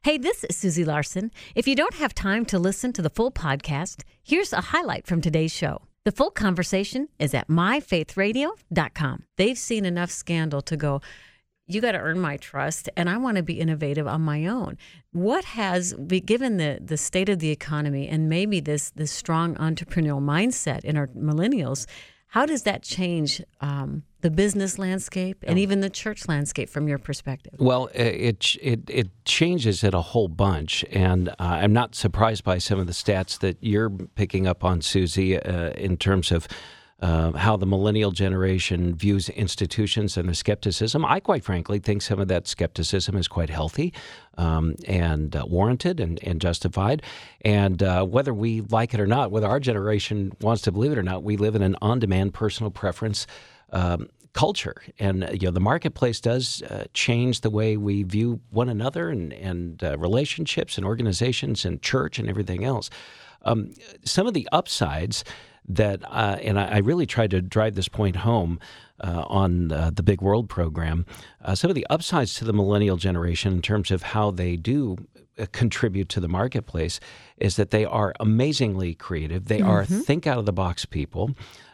Hey, this is Susie Larson. If you don't have time to listen to the full podcast, here's a highlight from today's show. The full conversation is at myfaithradio.com. They've seen enough scandal to go, you got to earn my trust, and I want to be innovative on my own. What has, given the state of the economy and maybe this strong entrepreneurial mindset in our millennials, how does that change the business landscape and even the church landscape from your perspective? Well, it changes it a whole bunch, and I'm not surprised by some of the stats that you're picking up on, Susie, in terms of how the millennial generation views institutions and the skepticism. I quite frankly think some of that skepticism is quite healthy and warranted and justified. And whether we like it or not, whether our generation wants to believe it or not, we live in an on-demand personal preference culture. And the marketplace does change the way we view one another and relationships and organizations and church and everything else. Some of the upsides that, and I really tried to drive this point home on the Big World program, some of the upsides to the millennial generation in terms of how they do contribute to the marketplace is that they are amazingly creative. They are think-out-of-the-box people.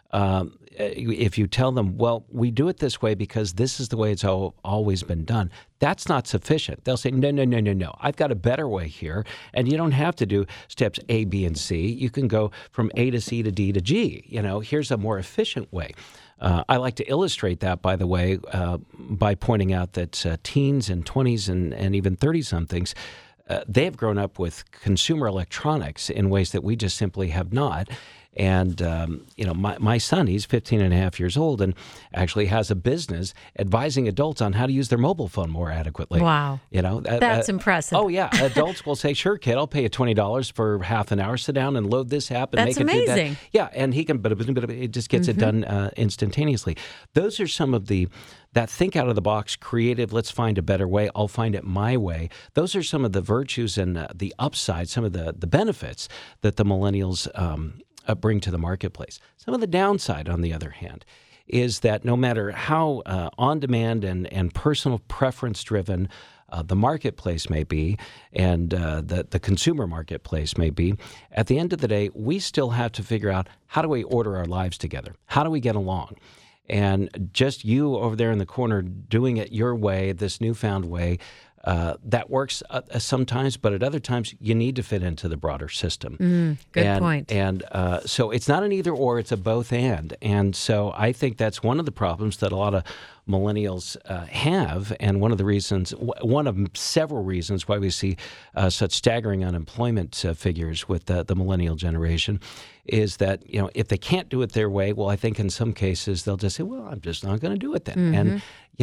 If you tell them, well, we do it this way because this is the way it's always been done, that's not sufficient. They'll say, no. I've got a better way here. And you don't have to do steps A, B, and C. You can go from A to C to D to G. Here's a more efficient way. I like to illustrate that, by the way, by pointing out that teens and 20s and even 30-somethings, they have grown up with consumer electronics in ways that we just simply have not. And, my son, he's 15 and a half years old and actually has a business advising adults on how to use their mobile phone more adequately. Wow. That's impressive. Oh, yeah. Adults will say, sure, kid, I'll pay you $20 for half an hour. Sit down and load this app and That's make it do that. amazing. Yeah, and he can, but it just gets it done instantaneously. Those are some of that think out of the box, creative, let's find a better way, I'll find it my way. Those are some of the virtues and the upside, some of the benefits that the millennials bring to the marketplace. Some of the downside, on the other hand, is that no matter how on-demand and personal preference-driven the marketplace may be and the consumer marketplace may be, at the end of the day, we still have to figure out how do we order our lives together? How do we get along? And just you over there in the corner doing it your way, this newfound way, that works sometimes, but at other times you need to fit into the broader system. Good point. And so it's not an either or, it's a both and. And so I think that's one of the problems that a lot of millennials have, and one of several reasons why we see such staggering unemployment figures with the millennial generation is that, if they can't do it their way, well, I think in some cases they'll just say, well, I'm just not going to do it then. And,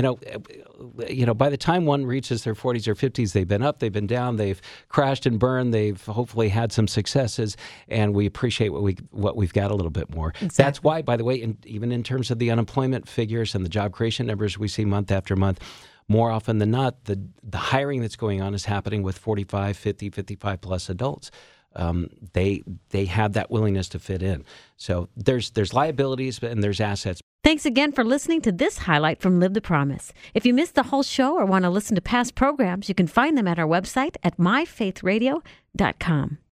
by the time one reaches their 40s or 50s, they've been up, they've been down, they've crashed and burned, they've hopefully had some successes, and we appreciate what we've got a little bit more. Exactly. That's why, by the way, even in terms of the unemployment figures and the job creation numbers we see month after month, more often than not, the hiring that's going on is happening with 45, 50, 55 plus adults. They have that willingness to fit in. So there's liabilities and there's assets. Thanks again for listening to this highlight from Live the Promise. If you missed the whole show or want to listen to past programs, you can find them at our website at myfaithradio.com.